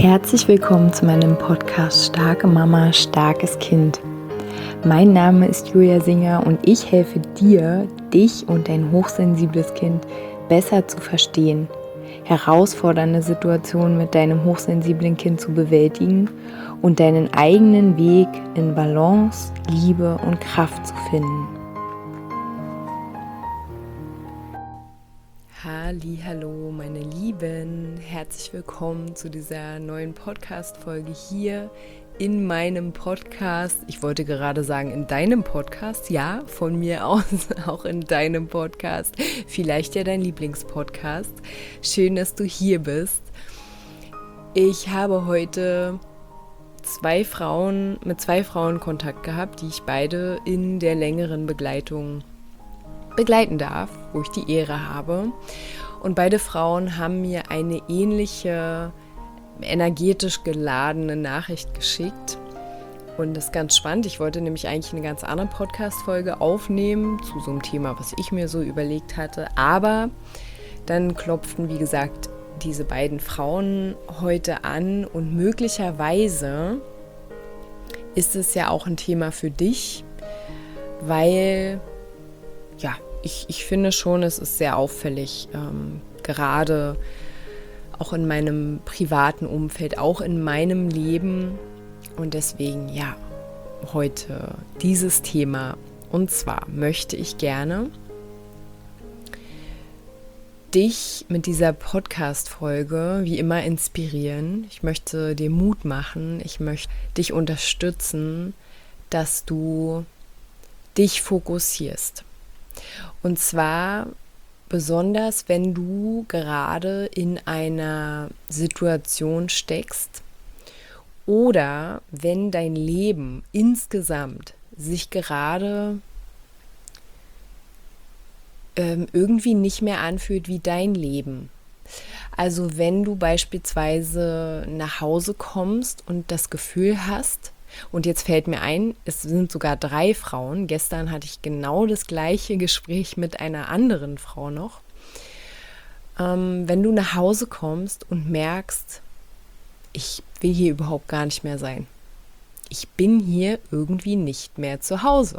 Herzlich willkommen zu meinem Podcast Starke Mama, starkes Kind. Mein Name ist Julia Singer und ich helfe dir, dich und dein hochsensibles Kind besser zu verstehen, herausfordernde Situationen mit deinem hochsensiblen Kind zu bewältigen und deinen eigenen Weg in Balance, Liebe und Kraft zu finden. Hallo, meine Lieben, herzlich willkommen zu dieser neuen Podcast-Folge hier in meinem Podcast. Ich wollte gerade sagen, in deinem Podcast, ja, von mir aus, auch in deinem Podcast, vielleicht ja dein Lieblingspodcast. Schön, dass du hier bist. Ich habe heute mit zwei Frauen Kontakt gehabt, die ich beide in der längeren begleiten darf, wo ich die Ehre habe. Und beide Frauen haben mir eine ähnliche, energetisch geladene Nachricht geschickt. Und das ist ganz spannend. Ich wollte nämlich eigentlich eine ganz andere Podcast-Folge aufnehmen zu so einem Thema, was ich mir so überlegt hatte. Aber dann klopften, wie gesagt, diese beiden Frauen heute an. Und möglicherweise ist es ja auch ein Thema für dich, weil ich finde schon, es ist sehr auffällig, gerade auch in meinem privaten Umfeld, auch in meinem Leben. Und deswegen, heute dieses Thema. Und zwar möchte ich gerne dich mit dieser Podcast-Folge wie immer inspirieren. Ich möchte dir Mut machen. Ich möchte dich unterstützen, dass du dich fokussierst. Und zwar besonders, wenn du gerade in einer Situation steckst oder wenn dein Leben insgesamt sich gerade irgendwie nicht mehr anfühlt wie dein Leben. Also wenn du beispielsweise nach Hause kommst und das Gefühl hast, und jetzt fällt mir ein, es sind sogar 3 Frauen. Gestern hatte ich genau das gleiche Gespräch mit einer anderen Frau noch. Wenn du nach Hause kommst und merkst, ich will hier überhaupt gar nicht mehr sein. Ich bin hier irgendwie nicht mehr zu Hause.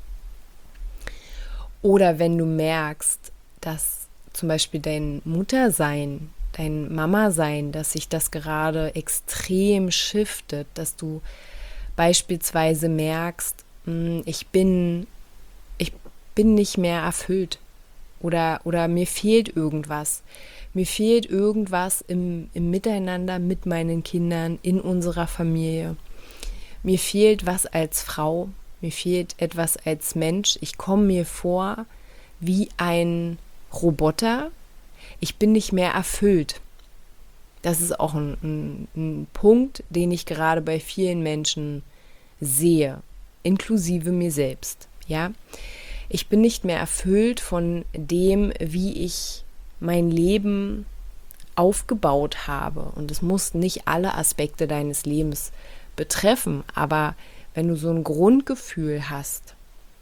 Oder wenn du merkst, dass zum Beispiel dein Muttersein, dein Mama-Sein, dass sich das gerade extrem shiftet, dass du beispielsweise merkst, ich bin nicht mehr erfüllt oder mir fehlt irgendwas. Mir fehlt irgendwas im Miteinander mit meinen Kindern, in unserer Familie. Mir fehlt was als Frau, mir fehlt etwas als Mensch. Ich komme mir vor wie ein Roboter. Ich bin nicht mehr erfüllt. Das ist auch ein Punkt, den ich gerade bei vielen Menschen sehe, inklusive mir selbst. Ja? Ich bin nicht mehr erfüllt von dem, wie ich mein Leben aufgebaut habe. Und es muss nicht alle Aspekte deines Lebens betreffen, aber wenn du so ein Grundgefühl hast,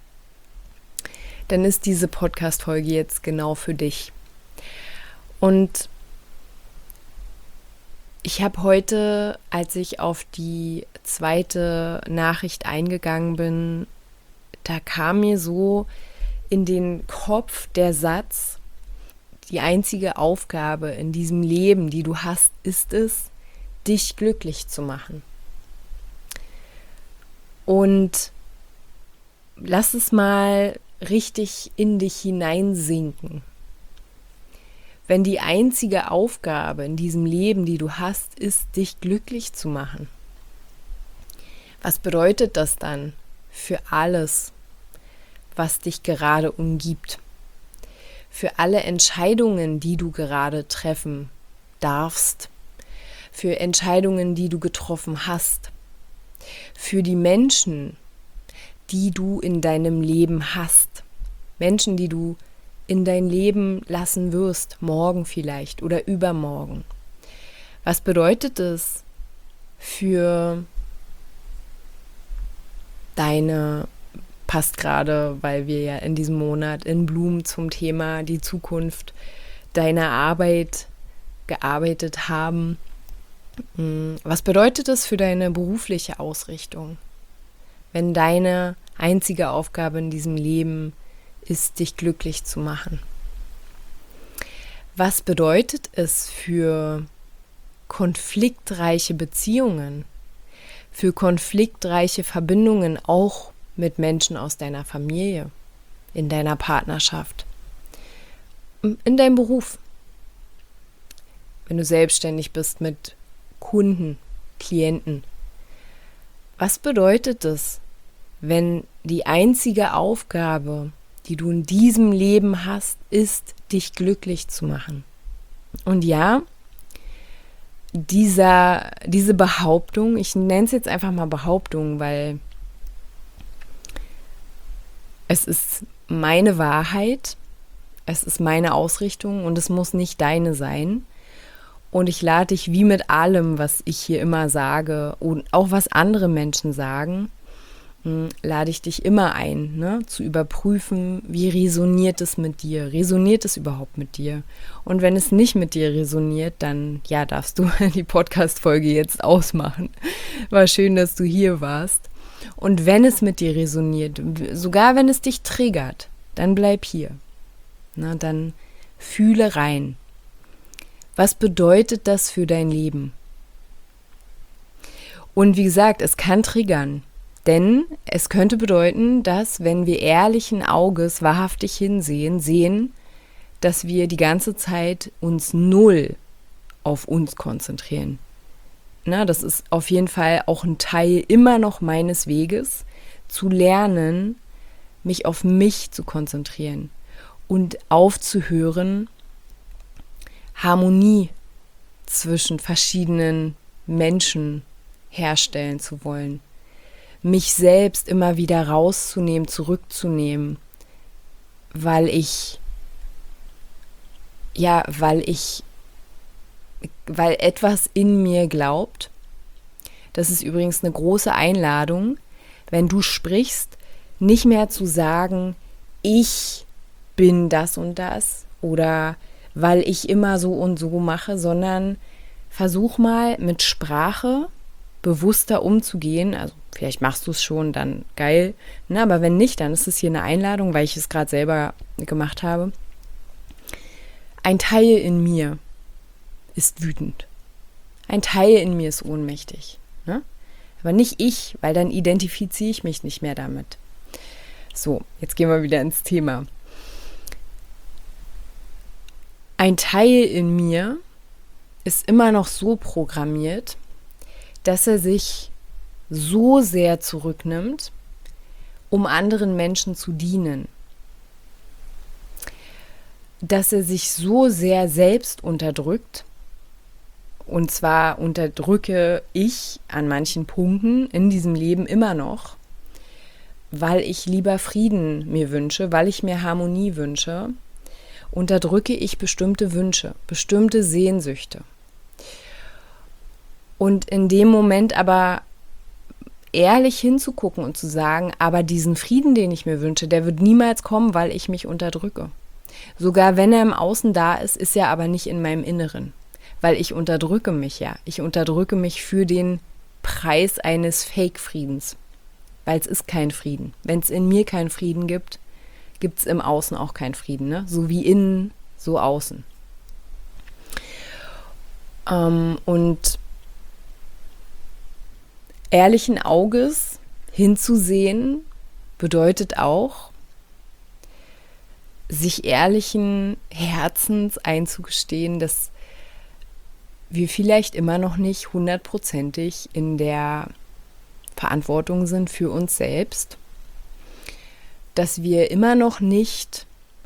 dann ist diese Podcast-Folge jetzt genau für dich. Und ich habe heute, als ich auf die zweite Nachricht eingegangen bin, da kam mir so in den Kopf der Satz, die einzige Aufgabe in diesem Leben, die du hast, ist es, dich glücklich zu machen. Und lass es mal richtig in dich hineinsinken. Wenn die einzige Aufgabe in diesem Leben, die du hast, ist, dich glücklich zu machen. Was bedeutet das dann für alles, was dich gerade umgibt? Für alle Entscheidungen, die du gerade treffen darfst? Für Entscheidungen, die du getroffen hast? Für die Menschen, die du in deinem Leben hast? Menschen, die du in dein Leben lassen wirst, morgen vielleicht oder übermorgen. Was bedeutet es für passt gerade, weil wir ja in diesem Monat in Bloom zum Thema die Zukunft deiner Arbeit gearbeitet haben. Was bedeutet das für deine berufliche Ausrichtung, wenn deine einzige Aufgabe in diesem Leben ist, dich glücklich zu machen? Was bedeutet es für konfliktreiche Beziehungen, für konfliktreiche Verbindungen auch mit Menschen aus deiner Familie, in deiner Partnerschaft, in deinem Beruf, wenn du selbstständig bist mit Kunden, Klienten? Was bedeutet es, wenn die einzige Aufgabe, die du in diesem Leben hast, ist, dich glücklich zu machen? Und ja, diese Behauptung, ich nenne es jetzt einfach mal Behauptung, weil es ist meine Wahrheit, es ist meine Ausrichtung und es muss nicht deine sein. Und ich lade dich wie mit allem, was ich hier immer sage und auch was andere Menschen sagen, lade ich dich immer ein, ne, zu überprüfen, wie resoniert es mit dir? Resoniert es überhaupt mit dir? Und wenn es nicht mit dir resoniert, dann ja, darfst du die Podcast-Folge jetzt ausmachen. War schön, dass du hier warst. Und wenn es mit dir resoniert, sogar wenn es dich triggert, dann bleib hier. Na, dann fühle rein. Was bedeutet das für dein Leben? Und wie gesagt, es kann triggern. Denn es könnte bedeuten, dass, wenn wir ehrlichen Auges wahrhaftig hinsehen, sehen, dass wir die ganze Zeit uns null auf uns konzentrieren. Na, das ist auf jeden Fall auch ein Teil immer noch meines Weges, zu lernen, mich auf mich zu konzentrieren und aufzuhören, Harmonie zwischen verschiedenen Menschen herstellen zu wollen. Mich selbst immer wieder rauszunehmen, zurückzunehmen, weil etwas in mir glaubt. Das ist übrigens eine große Einladung, wenn du sprichst, nicht mehr zu sagen, ich bin das und das oder weil ich immer so und so mache, sondern versuch mal mit Sprache bewusster umzugehen. Also vielleicht machst du es schon, dann geil. Na, aber wenn nicht, dann ist es hier eine Einladung, weil ich es gerade selber gemacht habe. Ein Teil in mir ist wütend. Ein Teil in mir ist ohnmächtig. Ne? Aber nicht ich, weil dann identifiziere ich mich nicht mehr damit. So, jetzt gehen wir wieder ins Thema. Ein Teil in mir ist immer noch so programmiert, dass er sich so sehr zurücknimmt, um anderen Menschen zu dienen. Dass er sich so sehr selbst unterdrückt, und zwar unterdrücke ich an manchen Punkten in diesem Leben immer noch, weil ich lieber Frieden mir wünsche, weil ich mir Harmonie wünsche, unterdrücke ich bestimmte Wünsche, bestimmte Sehnsüchte. Und in dem Moment aber ehrlich hinzugucken und zu sagen, aber diesen Frieden, den ich mir wünsche, der wird niemals kommen, weil ich mich unterdrücke. Sogar wenn er im Außen da ist, ist er aber nicht in meinem Inneren, weil ich unterdrücke mich ja. Ich unterdrücke mich für den Preis eines Fake-Friedens, weil es ist kein Frieden. Wenn es in mir keinen Frieden gibt, gibt es im Außen auch keinen Frieden, ne? So wie innen, so außen. Und ehrlichen Auges hinzusehen bedeutet auch, sich ehrlichen Herzens einzugestehen, dass wir vielleicht immer noch nicht 100%ig in der Verantwortung sind für uns selbst, dass wir immer noch nicht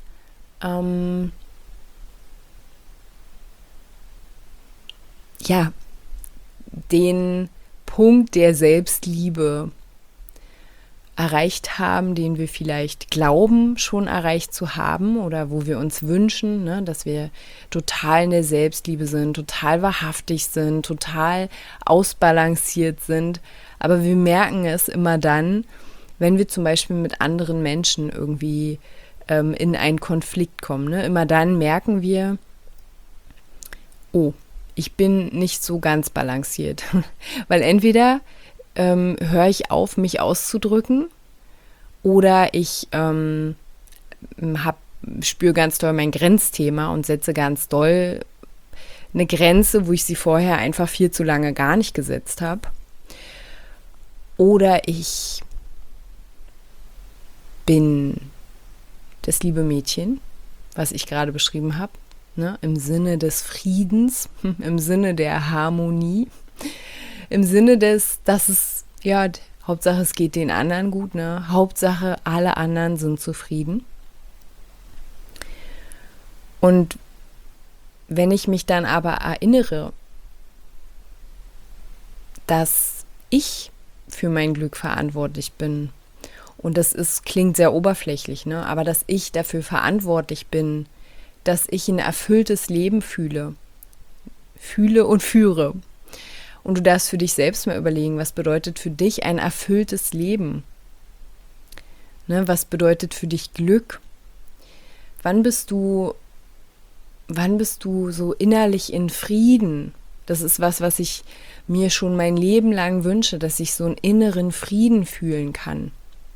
den Punkt der Selbstliebe erreicht haben, den wir vielleicht glauben, schon erreicht zu haben oder wo wir uns wünschen, ne, dass wir total in der Selbstliebe sind, total wahrhaftig sind, total ausbalanciert sind. Aber wir merken es immer dann, wenn wir zum Beispiel mit anderen Menschen irgendwie in einen Konflikt kommen. Ne? Immer dann merken wir, oh, ich bin nicht so ganz balanciert. Weil entweder höre ich auf, mich auszudrücken, oder ich spüre ganz doll mein Grenzthema und setze ganz doll eine Grenze, wo ich sie vorher einfach viel zu lange gar nicht gesetzt habe. Oder ich bin das liebe Mädchen, was ich gerade beschrieben habe, ne? Im Sinne des Friedens, im Sinne der Harmonie, im Sinne des, dass es, ja, Hauptsache es geht den anderen gut, ne? Hauptsache alle anderen sind zufrieden. Und wenn ich mich dann aber erinnere, dass ich für mein Glück verantwortlich bin, und das klingt sehr oberflächlich, ne? Aber dass ich dafür verantwortlich bin, dass ich ein erfülltes Leben fühle und führe. Und du darfst für dich selbst mal überlegen, was bedeutet für dich ein erfülltes Leben? Ne? Was bedeutet für dich Glück? Wann bist du so innerlich in Frieden? Das ist was ich mir schon mein Leben lang wünsche, dass ich so einen inneren Frieden fühlen kann.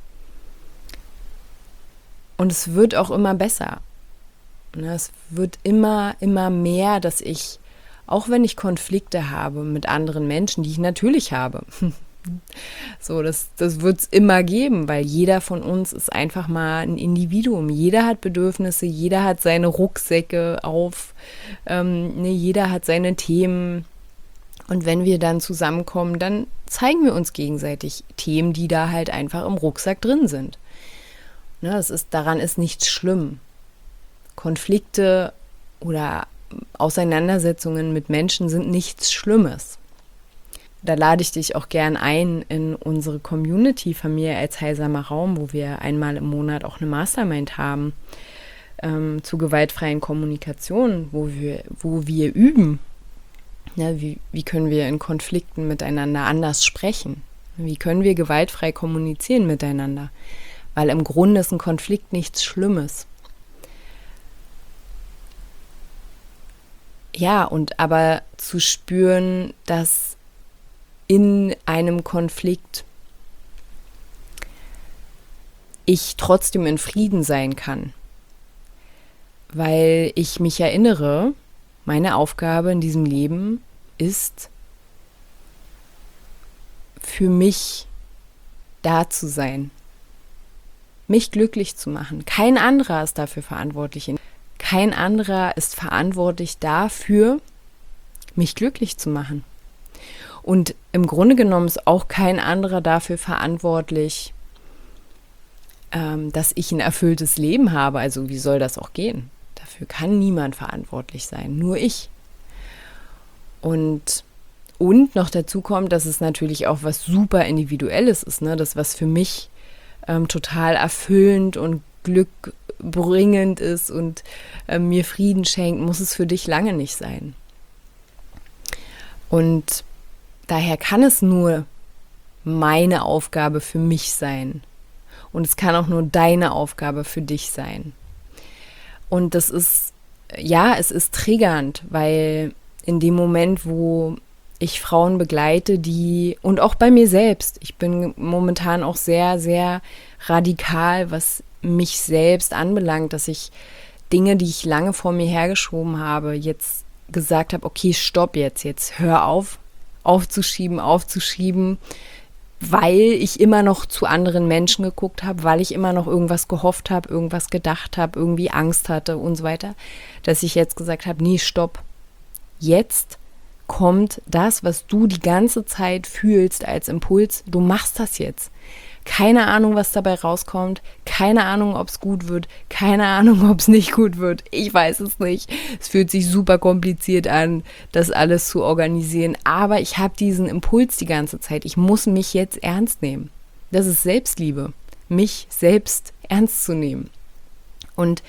Und es wird auch immer besser. Es wird immer mehr, dass ich, auch wenn ich Konflikte habe mit anderen Menschen, die ich natürlich habe, so, das wird es immer geben, weil jeder von uns ist einfach mal ein Individuum. Jeder hat Bedürfnisse, jeder hat seine Rucksäcke auf, jeder hat seine Themen. Und wenn wir dann zusammenkommen, dann zeigen wir uns gegenseitig Themen, die da halt einfach im Rucksack drin sind. Ne, daran ist nichts schlimm. Konflikte oder Auseinandersetzungen mit Menschen sind nichts Schlimmes. Da lade ich dich auch gern ein in unsere Community Familie als heilsamer Raum, wo wir einmal im Monat auch eine Mastermind haben zu gewaltfreien Kommunikation, wo wir üben. Ja, wie können wir in Konflikten miteinander anders sprechen? Wie können wir gewaltfrei kommunizieren miteinander? Weil im Grunde ist ein Konflikt nichts Schlimmes. Ja, und aber zu spüren, dass in einem Konflikt ich trotzdem in Frieden sein kann. Weil ich mich erinnere, meine Aufgabe in diesem Leben ist, für mich da zu sein. Mich glücklich zu machen. Kein anderer ist dafür verantwortlich. Kein anderer ist verantwortlich dafür, mich glücklich zu machen. Und im Grunde genommen ist auch kein anderer dafür verantwortlich, dass ich ein erfülltes Leben habe. Also wie soll das auch gehen? Dafür kann niemand verantwortlich sein, nur ich. Und noch dazu kommt, dass es natürlich auch was super Individuelles ist, ne? Das, was für mich total erfüllend und glückbringend ist und mir Frieden schenkt, muss es für dich lange nicht sein. Und daher kann es nur meine Aufgabe für mich sein. Und es kann auch nur deine Aufgabe für dich sein. Und das ist, ja, es ist triggernd, weil in dem Moment, wo ich Frauen begleite, und auch bei mir selbst, ich bin momentan auch sehr, sehr radikal, was mich selbst anbelangt, dass ich Dinge, die ich lange vor mir hergeschoben habe, jetzt gesagt habe, okay, stopp jetzt hör auf, aufzuschieben, weil ich immer noch zu anderen Menschen geguckt habe, weil ich immer noch irgendwas gehofft habe, irgendwas gedacht habe, irgendwie Angst hatte und so weiter, dass ich jetzt gesagt habe, nee, stopp, jetzt kommt das, was du die ganze Zeit fühlst als Impuls, du machst das jetzt. Keine Ahnung, was dabei rauskommt, keine Ahnung, ob es gut wird, keine Ahnung, ob es nicht gut wird, ich weiß es nicht. Es fühlt sich super kompliziert an, das alles zu organisieren, aber ich habe diesen Impuls die ganze Zeit, ich muss mich jetzt ernst nehmen. Das ist Selbstliebe, mich selbst ernst zu nehmen. Und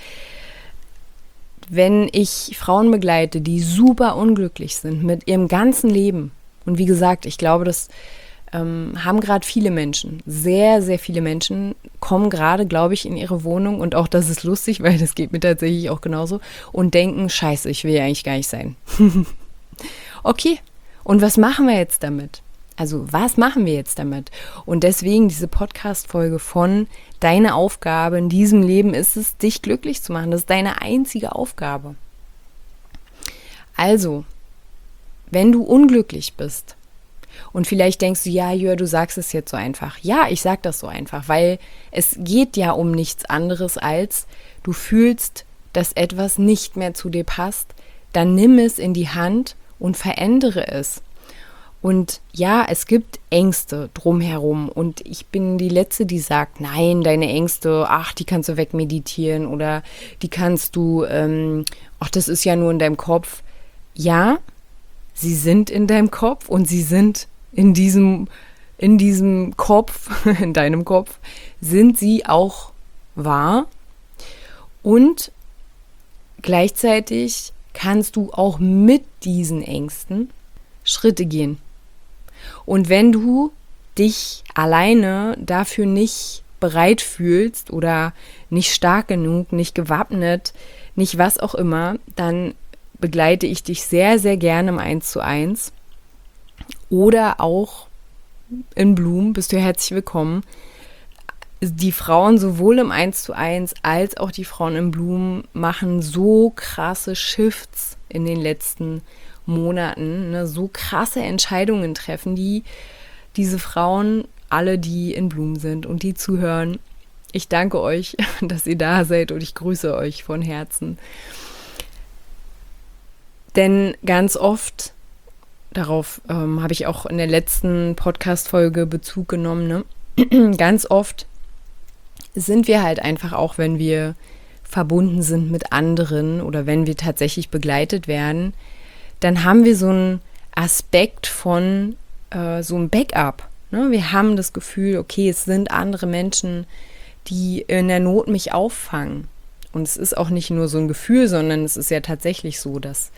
wenn ich Frauen begleite, die super unglücklich sind mit ihrem ganzen Leben, und wie gesagt, ich glaube, das haben gerade viele Menschen, sehr, sehr viele Menschen kommen gerade, glaube ich, in ihre Wohnung, und auch das ist lustig, weil das geht mir tatsächlich auch genauso, und denken, scheiße, ich will ja eigentlich gar nicht sein. Okay, und was machen wir jetzt damit? Also was machen wir jetzt damit? Und deswegen diese Podcast-Folge von deine Aufgabe in diesem Leben ist es, dich glücklich zu machen. Das ist deine einzige Aufgabe. Also, wenn du unglücklich bist und vielleicht denkst du, ja, Jörg, du sagst es jetzt so einfach. Ja, ich sag das so einfach, weil es geht ja um nichts anderes als, du fühlst, dass etwas nicht mehr zu dir passt, dann nimm es in die Hand und verändere es. Und ja, es gibt Ängste drumherum und ich bin die Letzte, die sagt, nein, deine Ängste, ach, die kannst du wegmeditieren oder die kannst du, ach, das ist ja nur in deinem Kopf. Ja, sie sind in deinem Kopf und sie sind in diesem Kopf, in deinem Kopf, sind sie auch wahr und gleichzeitig kannst du auch mit diesen Ängsten Schritte gehen. Und wenn du dich alleine dafür nicht bereit fühlst oder nicht stark genug, nicht gewappnet, nicht was auch immer, dann begleite ich dich sehr, sehr gerne im 1:1 oder auch in Bloom, bist du herzlich willkommen. Die Frauen sowohl im 1:1 als auch die Frauen in Bloom machen so krasse Shifts in den letzten Monaten, ne, so krasse Entscheidungen treffen, die diese Frauen, alle, die in Bloom sind und die zuhören. Ich danke euch, dass ihr da seid und ich grüße euch von Herzen. Denn ganz oft, darauf habe ich auch in der letzten Podcast-Folge Bezug genommen, ne? Ganz oft sind wir halt einfach auch, wenn wir verbunden sind mit anderen oder wenn wir tatsächlich begleitet werden, dann haben wir so einen Aspekt von so einem Backup. Ne? Wir haben das Gefühl, okay, es sind andere Menschen, die in der Not mich auffangen. Und es ist auch nicht nur so ein Gefühl, sondern es ist ja tatsächlich so, dass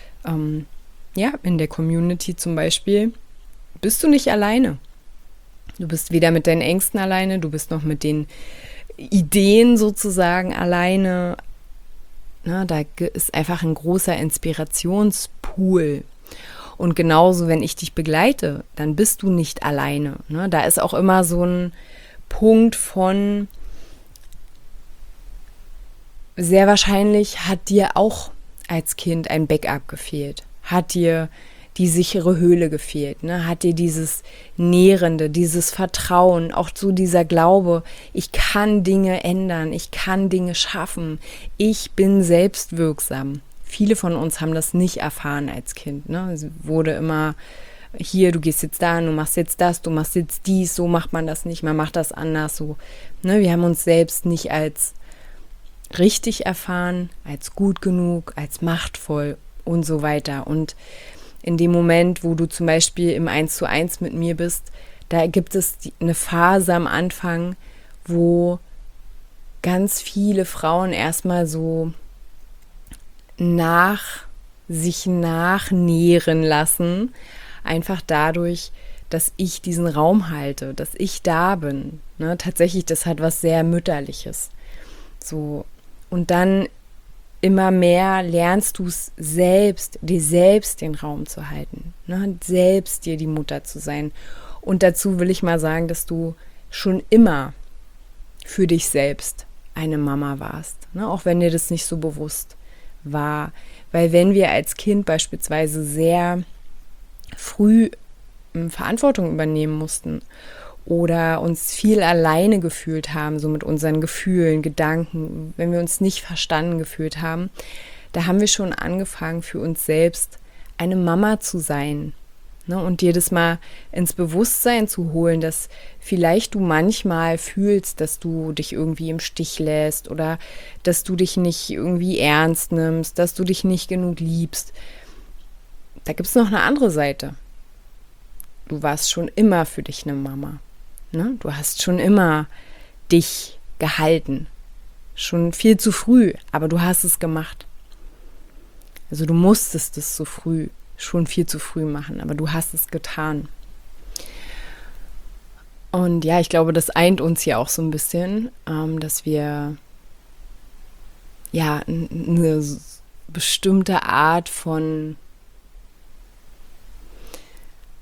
in der Community zum Beispiel bist du nicht alleine. Du bist weder mit deinen Ängsten alleine, du bist noch mit den Ideen sozusagen alleine. Na, da ist einfach ein großer Inspirationspool. Und genauso, wenn ich dich begleite, dann bist du nicht alleine. Ne? Da ist auch immer so ein Punkt von, sehr wahrscheinlich hat dir auch als Kind ein Backup gefehlt. Hat dir die sichere Höhle gefehlt, ne? Hat dir dieses Nährende, dieses Vertrauen, auch so dieser Glaube, ich kann Dinge ändern, ich kann Dinge schaffen, ich bin selbstwirksam. Viele von uns haben das nicht erfahren als Kind, ne? Es wurde immer, hier, du gehst jetzt da, du machst jetzt das, du machst jetzt dies, so macht man das nicht, man macht das anders, so. Ne? Wir haben uns selbst nicht als richtig erfahren, als gut genug, als machtvoll und so weiter. Und in dem Moment, wo du zum Beispiel im 1:1 mit mir bist, da gibt es eine Phase am Anfang, wo ganz viele Frauen erstmal so sich nachnähren lassen, einfach dadurch, dass ich diesen Raum halte, dass ich da bin. Ne? Tatsächlich, das hat was sehr Mütterliches. So. Und dann immer mehr lernst du es selbst, dir selbst den Raum zu halten, ne? Selbst dir die Mutter zu sein. Und dazu will ich mal sagen, dass du schon immer für dich selbst eine Mama warst, ne? Auch wenn dir das nicht so bewusst war. Weil wenn wir als Kind beispielsweise sehr früh Verantwortung übernehmen mussten oder uns viel alleine gefühlt haben, so mit unseren Gefühlen, Gedanken, wenn wir uns nicht verstanden gefühlt haben, da haben wir schon angefangen, für uns selbst eine Mama zu sein. Ne? Und dir das mal ins Bewusstsein zu holen, dass vielleicht du manchmal fühlst, dass du dich irgendwie im Stich lässt oder dass du dich nicht irgendwie ernst nimmst, dass du dich nicht genug liebst. Da gibt es noch eine andere Seite. Du warst schon immer für dich eine Mama. Ne? Du hast schon immer dich gehalten. Schon viel zu früh, aber du hast es gemacht. Also du musstest es so früh, schon viel zu früh machen, aber du hast es getan. Und ja, ich glaube, das eint uns hier auch so ein bisschen, dass wir ja eine bestimmte Art von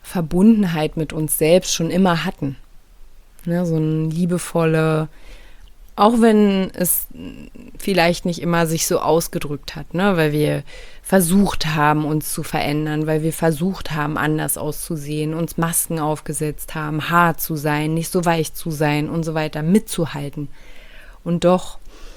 Verbundenheit mit uns selbst schon immer hatten. Ne, so eine liebevolle, auch wenn es vielleicht nicht immer sich so ausgedrückt hat, ne, weil wir versucht haben, uns zu verändern, weil wir versucht haben, anders auszusehen, uns Masken aufgesetzt haben, hart zu sein, nicht so weich zu sein und so weiter, mitzuhalten. Und doch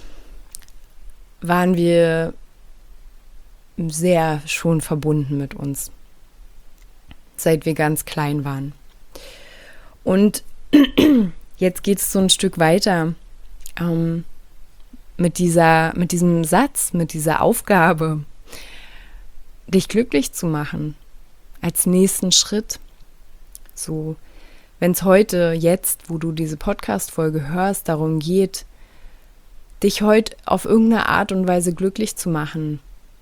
waren wir sehr schon verbunden mit uns, seit wir ganz klein waren. Und jetzt geht es so ein Stück weiter mit diesem Satz, mit dieser Aufgabe, dich glücklich zu machen, als nächsten Schritt. So, wenn es heute, jetzt, wo du diese Podcast-Folge hörst, darum geht, dich heute auf irgendeine Art und Weise glücklich zu machen,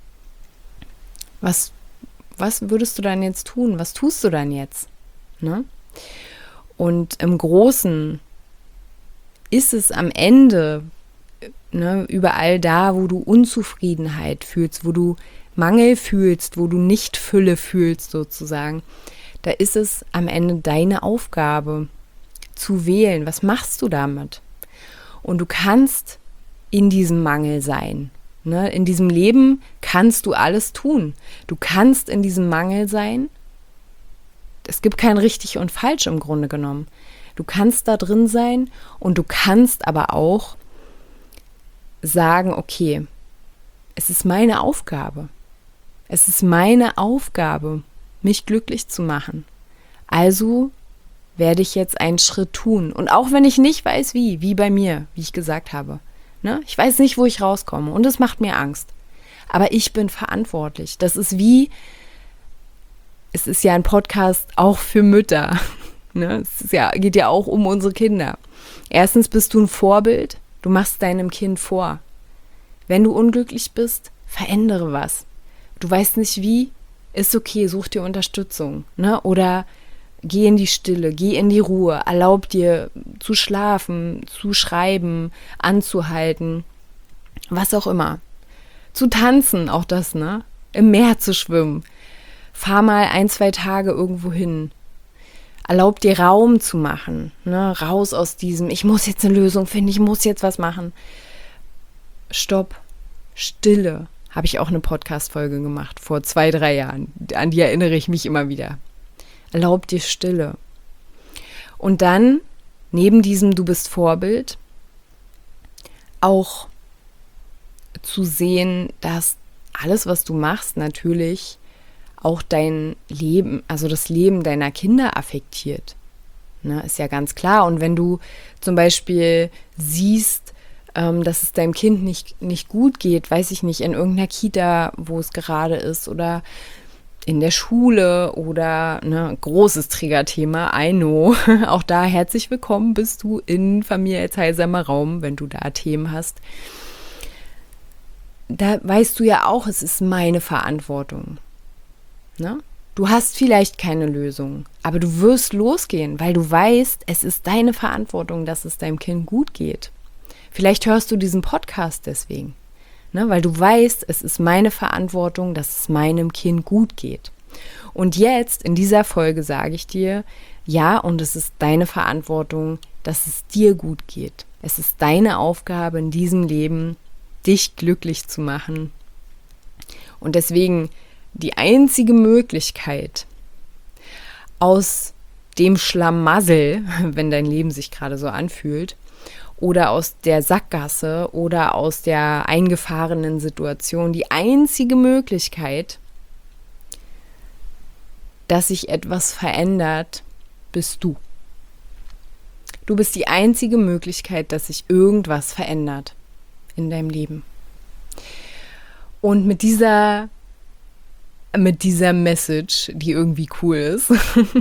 was würdest du dann jetzt tun? Was tust du dann jetzt? Ne? Und im Großen ist es am Ende, ne, überall da, wo du Unzufriedenheit fühlst, wo du Mangel fühlst, wo du nicht Fülle fühlst sozusagen, da ist es am Ende deine Aufgabe zu wählen. Was machst du damit? Und du kannst in diesem Mangel sein. Ne? In diesem Leben kannst du alles tun. Du kannst in diesem Mangel sein. Es gibt kein richtig und falsch im Grunde genommen. Du kannst da drin sein und du kannst aber auch sagen, okay, es ist meine Aufgabe. Es ist meine Aufgabe, mich glücklich zu machen. Also werde ich jetzt einen Schritt tun. Und auch wenn ich nicht weiß, wie bei mir, wie ich gesagt habe. Ne? Ich weiß nicht, wo ich rauskomme und es macht mir Angst. Aber ich bin verantwortlich. Das ist es ist ja ein Podcast auch für Mütter. Ne? Geht ja auch um unsere Kinder. Erstens bist du ein Vorbild. Du machst deinem Kind vor. Wenn du unglücklich bist, verändere was. Du weißt nicht wie, ist okay, such dir Unterstützung. Ne? Oder geh in die Stille, geh in die Ruhe, erlaub dir zu schlafen, zu schreiben, anzuhalten, was auch immer. Zu tanzen, auch das, ne? Im Meer zu schwimmen. Fahr mal 1-2 Tage irgendwo hin. Erlaub dir Raum zu machen, ne? Raus aus diesem, ich muss jetzt eine Lösung finden, ich muss jetzt was machen. Stopp, Stille. Habe ich auch eine Podcast-Folge gemacht, vor 2-3 Jahren. An die erinnere ich mich immer wieder. Erlaub dir Stille. Und dann, neben diesem Du bist Vorbild, auch zu sehen, dass alles, was du machst, natürlich auch dein Leben, also das Leben deiner Kinder affektiert. Ne, ist ja ganz klar. Und wenn du zum Beispiel siehst, dass es deinem Kind nicht gut geht, weiß ich nicht, in irgendeiner Kita, wo es gerade ist, oder in der Schule oder großes Triggerthema, I know. Auch da herzlich willkommen bist du in Familie als heilsamer Raum, wenn du da Themen hast. Da weißt du ja auch, es ist meine Verantwortung. Ne? Du hast vielleicht keine Lösung, aber du wirst losgehen, weil du weißt, es ist deine Verantwortung, dass es deinem Kind gut geht. Vielleicht hörst du diesen Podcast deswegen. Ne, weil du weißt, es ist meine Verantwortung, dass es meinem Kind gut geht. Und jetzt, in dieser Folge, sage ich dir, ja, und es ist deine Verantwortung, dass es dir gut geht. Es ist deine Aufgabe in diesem Leben, dich glücklich zu machen. Und deswegen die einzige Möglichkeit, aus dem Schlamassel, wenn dein Leben sich gerade so anfühlt, oder aus der Sackgasse oder aus der eingefahrenen Situation, die einzige Möglichkeit, dass sich etwas verändert, bist du. Du bist die einzige Möglichkeit, dass sich irgendwas verändert in deinem Leben. Und mit dieser Message, die irgendwie cool ist,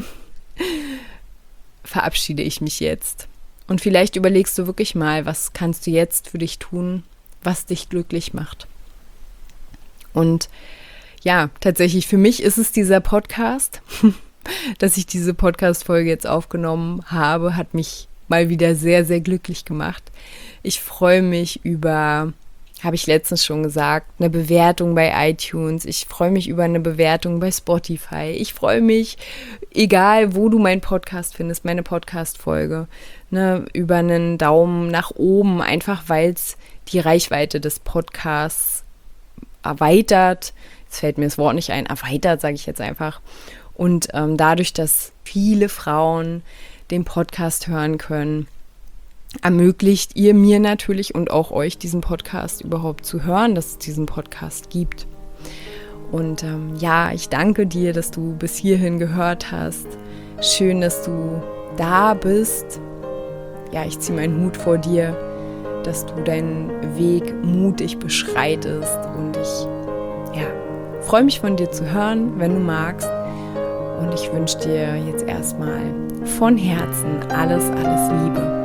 verabschiede ich mich jetzt. Und vielleicht überlegst du wirklich mal, was kannst du jetzt für dich tun, was dich glücklich macht. Und ja, tatsächlich für mich ist es dieser Podcast, dass ich diese Podcast-Folge jetzt aufgenommen habe, hat mich mal wieder sehr, sehr glücklich gemacht. Ich freue mich über habe ich letztens schon gesagt, eine Bewertung bei iTunes. Ich freue mich über eine Bewertung bei Spotify. Ich freue mich, egal wo du meinen Podcast findest, meine Podcast-Folge, ne, über einen Daumen nach oben, einfach weil es die Reichweite des Podcasts erweitert. Jetzt fällt mir das Wort nicht ein, erweitert, sage ich jetzt einfach. Und dadurch, dass viele Frauen den Podcast hören können, ermöglicht ihr mir natürlich und auch euch diesen Podcast überhaupt zu hören, dass es diesen Podcast gibt. Und ich danke dir, dass du bis hierhin gehört hast. Schön, dass du da bist. Ja, ich ziehe meinen Hut vor dir, dass du deinen Weg mutig beschreitest. Und ich freue mich von dir zu hören, wenn du magst. Und ich wünsche dir jetzt erstmal von Herzen alles, alles Liebe.